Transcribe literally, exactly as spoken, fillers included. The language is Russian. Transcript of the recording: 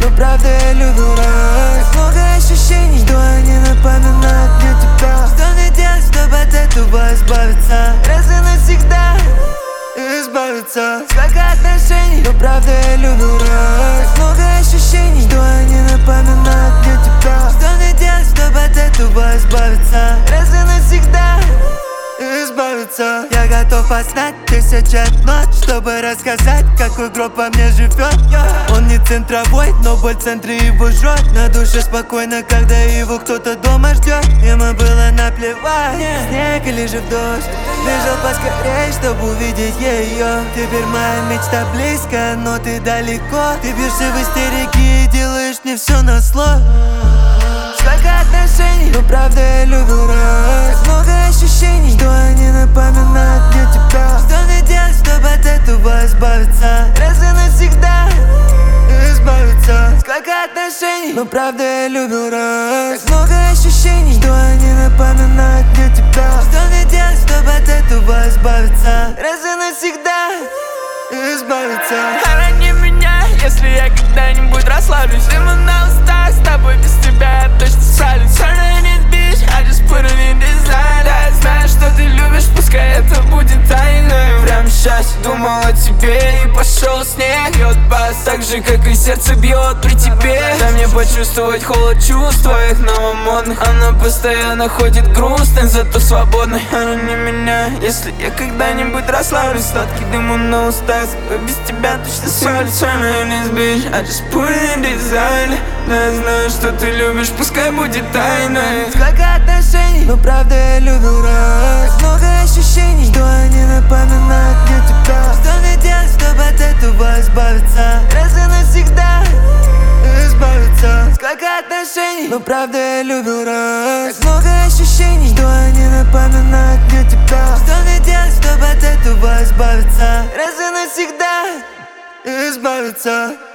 но правда я люблю раз. Так много ощущений, что они напоминают мне тебя. Что мне делать, чтобы от этого избавиться? Раз и навсегда избавиться. Сколько отношений, но правда я люблю раз. Так много ощущений, что они напоминают мне тебя. Что мне делать, чтобы от этого избавиться? Раз и навсегда избавиться. Я готов познать тысячи нот, чтобы рассказать, какой гроб во мне живет. Он не центровой, но боль в центре его жжет. На душе спокойно, когда его кто-то дома ждет. Ему было наплевать, снег или же в дождь. Бежал поскорей, чтобы увидеть ее. Теперь моя мечта близко, но ты далеко. Ты бьешься в истерике и делаешь мне все на зло. Сколько отношений, но правда я люблю раз. Так много ощущений, что они напоминают мне тебя. Что мне делать, чтобы от этого избавиться? Раз и навсегда избавиться. Сколько отношений, но правда я люблю раз. Так много ощущений, что они напоминают мне тебя. Что мне делать, чтобы от этого избавиться? Раз и навсегда избавиться. Хорони меня, если я когда-нибудь расслаблюсь. Ему на устах, с тобой без тебя я точно свалюсь. Turn on this bitch, I just put it in design. Да, я знаю, что ты любишь, пускай это будет тайной. Прямо сейчас думал о тебе и пошел снег. Бьет бас, так же, как и сердце бьет при тебе. Дай мне почувствовать холод чувств твоих новомодных. Она постоянно ходит грустной, зато свободной. Хорони меня, если я когда-нибудь расслаблюсь. Сладкий дым на устах, без тебя точно свалюсь. Turn on this bitch, I just put it in design. Да, я знаю, что ты любишь, пускай будет тайной. Сколько отношений, но правда я люблю раз. Так много ощущений, что они напоминают мне тебя. Что мне делать, чтобы от этого избавиться? Раз и навсегда избавиться. Сколько отношений, но правда я люблю раз. Так много ощущений, что они напоминают мне тебя. Что мне делать, чтобы от этого избавиться? Раз и навсегда избавиться.